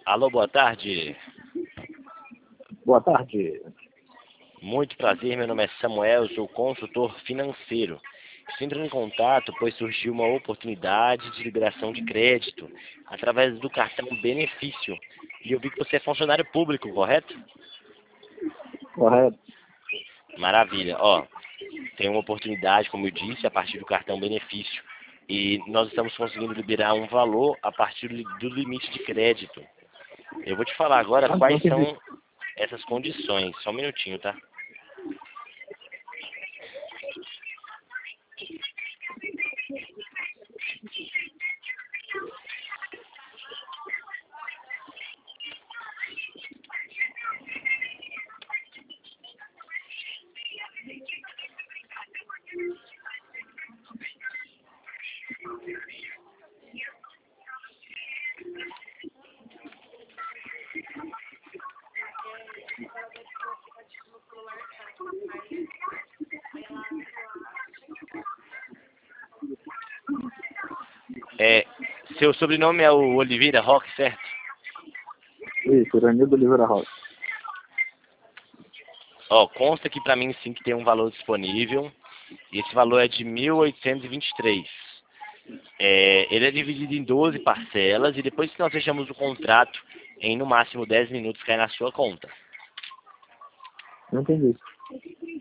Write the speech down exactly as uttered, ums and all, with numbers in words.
Alô, boa tarde. Boa tarde. Muito prazer, meu nome é Samuel, sou consultor financeiro. Estou entrando em contato, pois surgiu uma oportunidade de liberação de crédito através do cartão Benefício. E eu vi que você é funcionário público, correto? Correto. Maravilha. Ó, tem uma oportunidade, como eu disse, a partir do cartão Benefício. E nós estamos conseguindo liberar um valor a partir do limite de crédito. Eu vou te falar agora Ah, quais não entendi. são essas condições. Só um minutinho, tá? É, seu sobrenome é o Oliveira Roque, certo? Isso, Iranildo Oliveira Rocha. Ó, consta aqui pra mim sim que tem um valor disponível. E esse valor é de mil oitocentos e vinte e três. É, ele é dividido em doze parcelas e depois que nós fechamos o contrato, em no máximo dez minutos cai na sua conta. Não entendi.